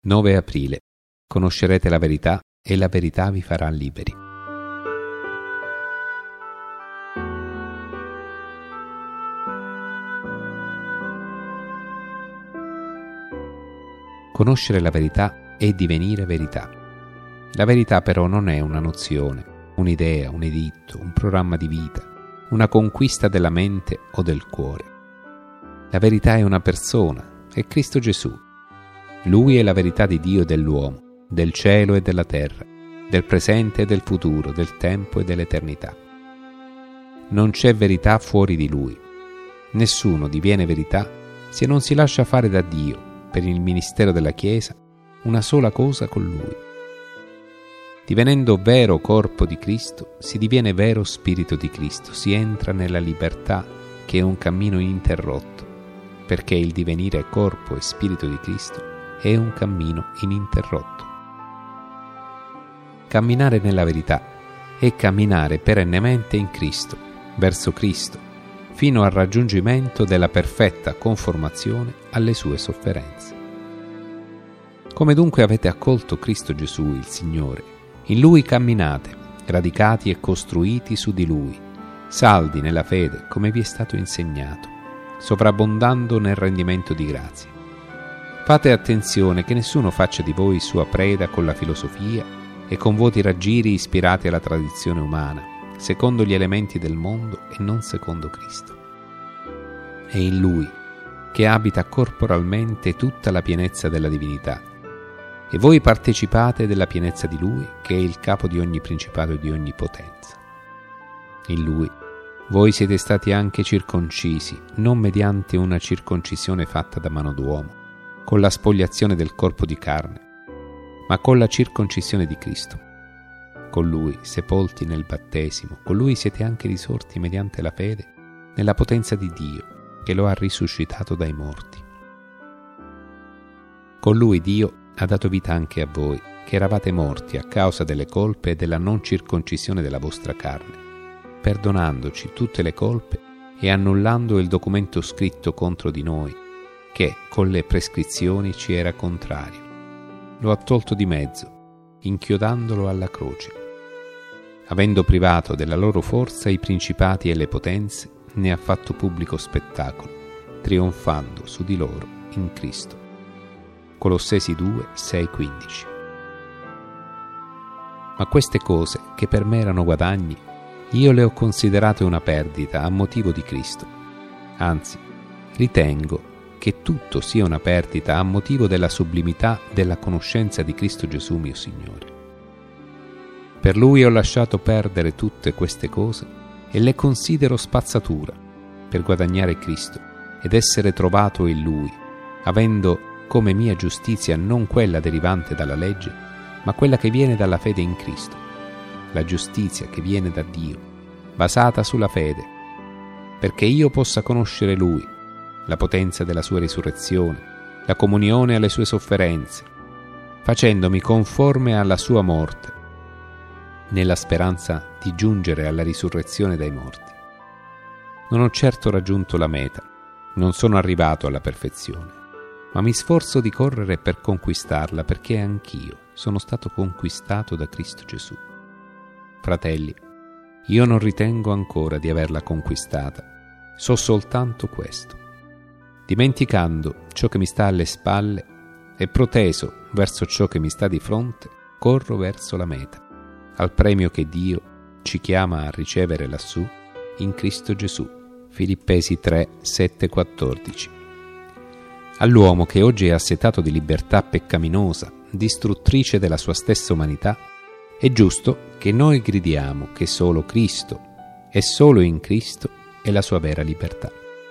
9 aprile. Conoscerete la verità e la verità vi farà liberi. Conoscere la verità è divenire verità. La verità però non è una nozione, un'idea, un editto, un programma di vita, una conquista della mente o del cuore. La verità è una persona, è Cristo Gesù. Lui è la verità di Dio e dell'uomo, del cielo e della terra, del presente e del futuro, del tempo e dell'eternità. Non c'è verità fuori di Lui. Nessuno diviene verità se non si lascia fare da Dio per il ministero della Chiesa una sola cosa con Lui. Divenendo vero corpo di Cristo, si diviene vero spirito di Cristo, si entra nella libertà che è un cammino ininterrotto, perché il divenire corpo e spirito di Cristo è un cammino ininterrotto. Camminare nella verità è camminare perennemente in Cristo, verso Cristo, fino al raggiungimento della perfetta conformazione alle sue sofferenze. Come dunque avete accolto Cristo Gesù, il Signore, in Lui camminate, radicati e costruiti su di Lui, saldi nella fede come vi è stato insegnato, sovrabbondando nel rendimento di grazie. Fate attenzione che nessuno faccia di voi sua preda con la filosofia e con voti raggiri ispirati alla tradizione umana, secondo gli elementi del mondo e non secondo Cristo. È in Lui che abita corporalmente tutta la pienezza della divinità, e voi partecipate della pienezza di Lui, che è il capo di ogni principato e di ogni potenza. In Lui voi siete stati anche circoncisi, non mediante una circoncisione fatta da mano d'uomo, con la spogliazione del corpo di carne, ma con la circoncisione di Cristo. Con Lui, sepolti nel battesimo, con Lui siete anche risorti mediante la fede nella potenza di Dio, che lo ha risuscitato dai morti. Con Lui Dio ha dato vita anche a voi, che eravate morti a causa delle colpe e della non circoncisione della vostra carne, perdonandoci tutte le colpe e annullando il documento scritto contro di noi, che con le prescrizioni ci era contrario. Lo ha tolto di mezzo, inchiodandolo alla croce. Avendo privato della loro forza i principati e le potenze, ne ha fatto pubblico spettacolo, trionfando su di loro in Cristo. Colossesi 2, 6-15. Ma queste cose, che per me erano guadagni, io le ho considerate una perdita a motivo di Cristo. Anzi, ritengo che tutto sia una perdita a motivo della sublimità della conoscenza di Cristo Gesù mio Signore. Per Lui ho lasciato perdere tutte queste cose e le considero spazzatura per guadagnare Cristo ed essere trovato in Lui, avendo come mia giustizia non quella derivante dalla legge, ma quella che viene dalla fede in Cristo, la giustizia che viene da Dio, basata sulla fede, perché io possa conoscere Lui, la potenza della sua risurrezione, la comunione alle sue sofferenze, facendomi conforme alla sua morte, nella speranza di giungere alla risurrezione dai morti. Non ho certo raggiunto la meta, non sono arrivato alla perfezione, ma mi sforzo di correre per conquistarla, perché anch'io sono stato conquistato da Cristo Gesù. Fratelli, io non ritengo ancora di averla conquistata, so soltanto questo: dimenticando ciò che mi sta alle spalle e proteso verso ciò che mi sta di fronte, corro verso la meta, al premio che Dio ci chiama a ricevere lassù in Cristo Gesù. Filippesi 3, 7-14. All'uomo che oggi è assetato di libertà peccaminosa, distruttrice della sua stessa umanità, è giusto che noi gridiamo che solo Cristo e solo in Cristo è la sua vera libertà.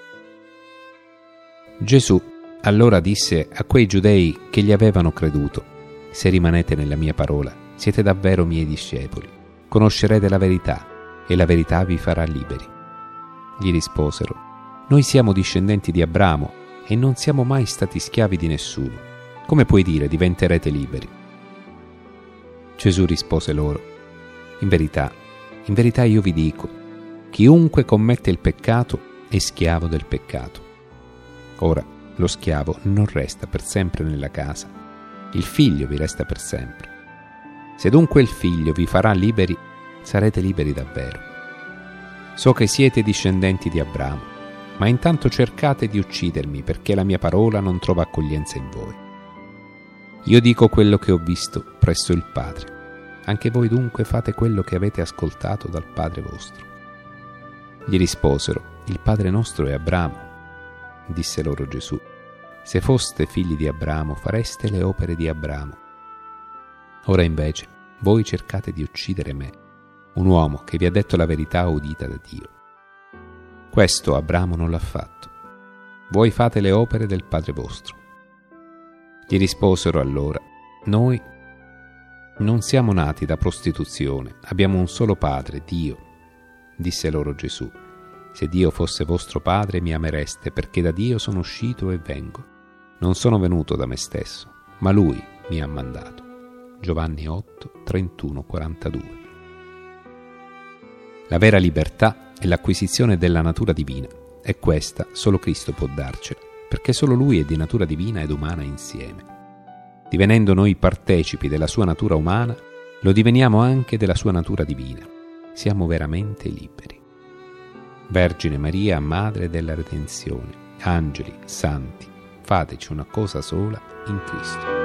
Gesù allora disse a quei giudei che gli avevano creduto: se rimanete nella mia parola, siete davvero miei discepoli, conoscerete la verità e la verità vi farà liberi. Gli risposero: noi siamo discendenti di Abramo e non siamo mai stati schiavi di nessuno. Come puoi dire diventerete liberi? Gesù rispose loro: in verità io vi dico, chiunque commette il peccato è schiavo del peccato. Ora lo schiavo non resta per sempre nella casa, Il Figlio vi resta per sempre. Se dunque il Figlio vi farà liberi, sarete liberi davvero. So che siete discendenti di Abramo, ma intanto cercate di uccidermi perché la mia parola non trova accoglienza in voi. Io dico quello che ho visto presso il Padre. Anche voi dunque fate quello che avete ascoltato dal Padre vostro. Gli risposero: il Padre nostro è Abramo. Disse loro Gesù: se foste figli di Abramo, fareste le opere di Abramo. Ora invece voi cercate di uccidere me, un uomo che vi ha detto la verità udita da Dio. Questo Abramo non l'ha fatto. Voi fate le opere del Padre vostro. Gli risposero allora: noi non siamo nati da prostituzione, abbiamo un solo Padre, Dio. Disse loro Gesù: se Dio fosse vostro Padre mi amereste, perché da Dio sono uscito e vengo. Non sono venuto da me stesso, ma Lui mi ha mandato. Giovanni 8, 31, 42. La vera libertà è l'acquisizione della natura divina, e questa solo Cristo può darcela, perché solo Lui è di natura divina ed umana insieme. Divenendo noi partecipi della sua natura umana, lo diveniamo anche della sua natura divina. Siamo veramente liberi. Vergine Maria, Madre della Redenzione, angeli, santi, fateci una cosa sola in Cristo.